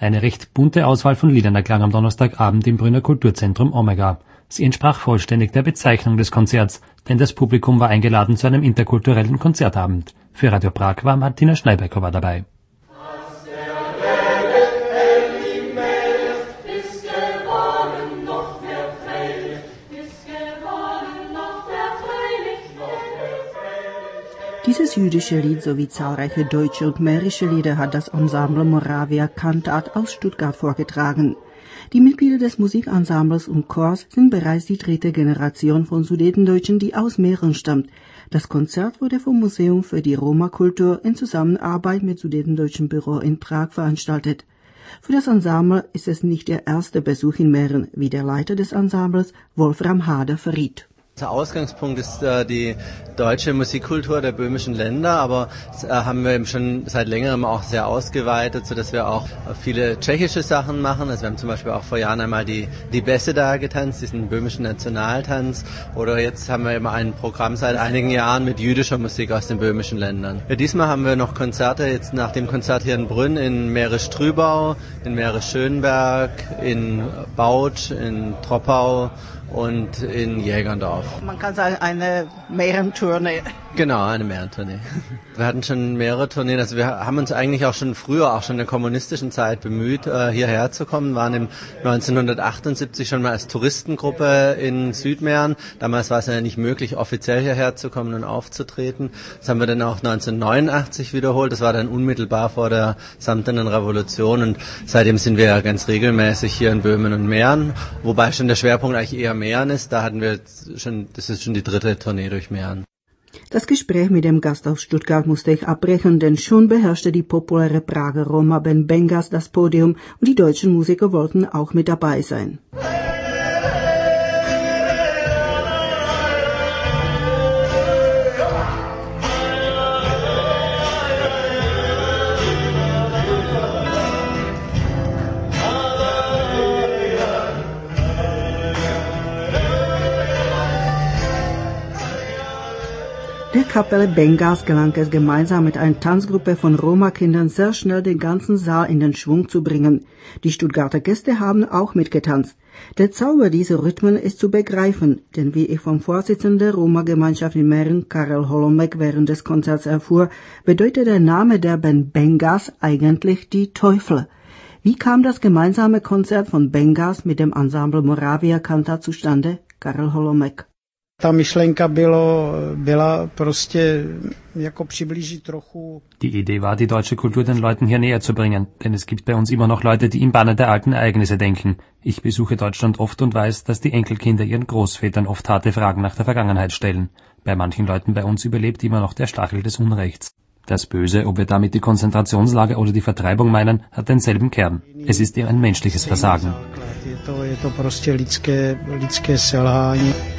Eine recht bunte Auswahl von Liedern erklang am Donnerstagabend im Brünner Kulturzentrum Omega. Sie entsprach vollständig der Bezeichnung des Konzerts, denn das Publikum war eingeladen zu einem interkulturellen Konzertabend. Für Radio Prag war Martina Schneibecker dabei. Dieses jüdische Lied sowie zahlreiche deutsche und mährische Lieder hat das Ensemble Moravia Cantat aus Stuttgart vorgetragen. Die Mitglieder des Musikensembles und Chors sind bereits die dritte Generation von Sudetendeutschen, die aus Mähren stammt. Das Konzert wurde vom Museum für die Roma-Kultur in Zusammenarbeit mit Sudetendeutschen Büro in Prag veranstaltet. Für das Ensemble ist es nicht der erste Besuch in Mähren, wie der Leiter des Ensembles Wolfram Hader verriet. Der Ausgangspunkt ist die deutsche Musikkultur der böhmischen Länder, aber haben wir eben schon seit längerem auch sehr ausgeweitet, sodass wir auch viele tschechische Sachen machen. Also wir haben zum Beispiel auch vor Jahren einmal die Beseda getanzt, diesen böhmischen Nationaltanz. Oder jetzt haben wir eben ein Programm seit einigen Jahren mit jüdischer Musik aus den böhmischen Ländern. Ja, diesmal haben wir noch Konzerte, jetzt nach dem Konzert hier in Brünn, in Mährisch-Trübau, in Mährisch-Schönberg, in Bautsch, in Troppau und in Jägerndorf. Man kann sagen, eine Mährentournee. Genau, eine Mährentournee. Wir hatten schon mehrere Tourneen, also wir haben uns eigentlich auch schon früher, auch schon in der kommunistischen Zeit bemüht, hierher zu kommen, waren im 1978 schon mal als Touristengruppe in Südmähren. Damals war es ja nicht möglich, offiziell hierher zu kommen und aufzutreten. Das haben wir dann auch 1989 wiederholt, das war dann unmittelbar vor der Samtenen Revolution und seitdem sind wir ja ganz regelmäßig hier in Böhmen und Mähren, wobei schon der Schwerpunkt eigentlich eher Mähren ist, da hatten wir schon, das ist schon die dritte Tournee durch Mähren. Das Gespräch mit dem Gast aus Stuttgart musste ich abbrechen, denn schon beherrschte die populäre Prager Roma-Band Bengas das Podium und die deutschen Musiker wollten auch mit dabei sein. Der Kapelle Bengas gelang es gemeinsam mit einer Tanzgruppe von Roma-Kindern sehr schnell den ganzen Saal in den Schwung zu bringen. Die Stuttgarter Gäste haben auch mitgetanzt. Der Zauber dieser Rhythmen ist zu begreifen, denn wie ich vom Vorsitzenden der Roma-Gemeinschaft in Mähren, Karel Holomek, während des Konzerts erfuhr, bedeutet der Name der Band Bengas eigentlich die Teufel. Wie kam das gemeinsame Konzert von Bengas mit dem Ensemble Moravia Cantat zustande? Karel Holomek. Ta myšlenka byla prostě jako přiblížit trochu. Die Idee war, die deutsche Kultur den Leuten hier näher zu bringen, denn es gibt bei uns immer noch Leute, die im Banne der alten Ereignisse denken. Ich besuche Deutschland oft und weiß, dass die Enkelkinder ihren Großvätern oft harte Fragen nach der Vergangenheit stellen. Bei manchen Leuten bei uns überlebt immer noch der Stachel des Unrechts. Das Böse, ob wir damit die Konzentrationslager oder die Vertreibung meinen, hat denselben Kern. Es ist eher ein menschliches Versagen. Je to prostě lidské selhání.